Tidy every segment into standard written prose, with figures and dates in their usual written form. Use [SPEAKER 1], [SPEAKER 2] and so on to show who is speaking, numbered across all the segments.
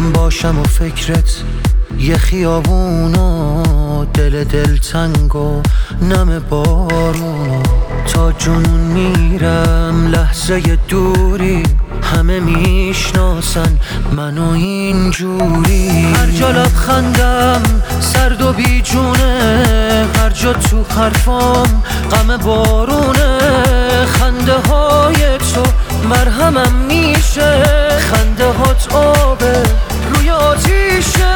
[SPEAKER 1] من باشم و فکرت یه خیابون و دل تنگ و نم بارون و تا جنون میرم لحظه دوری همه میشناسن منو اینجوری. هر جا لبخندم سرد و بیجونه، هر جا تو حرفام غم بارونه. خنده های تو مرهمم میشه، خنده هات آبه روی آتیشه.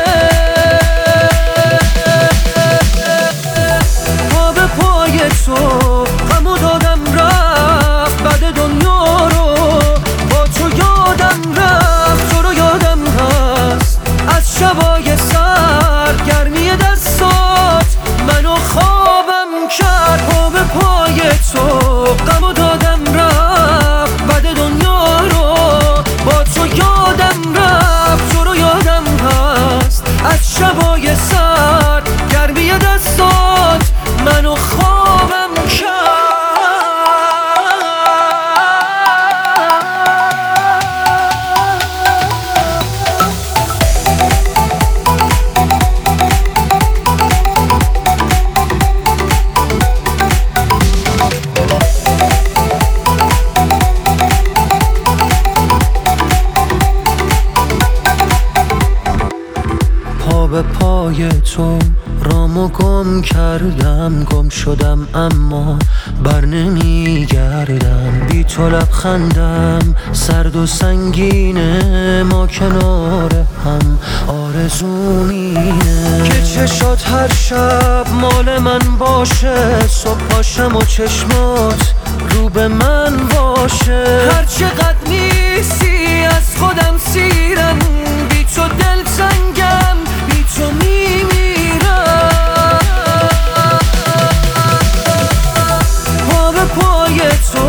[SPEAKER 1] پا به پای تو غمو دادم رفت، بعد دنیا رو با تو یادم رفت. تو رو یادم هست از شبای سرد، گرمی دستات منو خوابم کرد. پا به پای تو غمو دادم رفت، بعد دنیا رو با تو یادم رفت. تو رو یادم هست از شبای سرد، گرمی دستات منو خوابم کرد. پا به پای تو رامو گم کردم، گم شدم اما بر نمیگردم. بی تو لبخندم سرد و سنگینه، ما کنار هم آرزومینه. که چشات هر شب مال من باشه، صبح پاشم و چشمات رو به من باشه. هر چقدر نیستی از خودم سیرم، بی تو دل تنگم، بی تو میمیرم. پا به پای تو